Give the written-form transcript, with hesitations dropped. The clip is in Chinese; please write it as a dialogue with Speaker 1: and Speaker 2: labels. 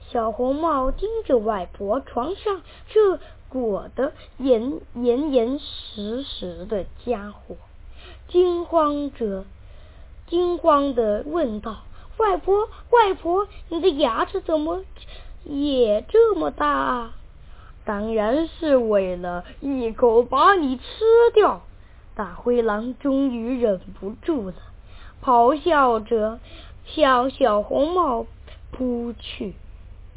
Speaker 1: 小红帽盯着外婆床上这裹得严实实的家伙，惊慌地问道：外婆，你的牙齿怎么也这么大啊？当然是为了一口把你吃掉。大灰狼终于忍不住了，咆哮着向小红帽扑去。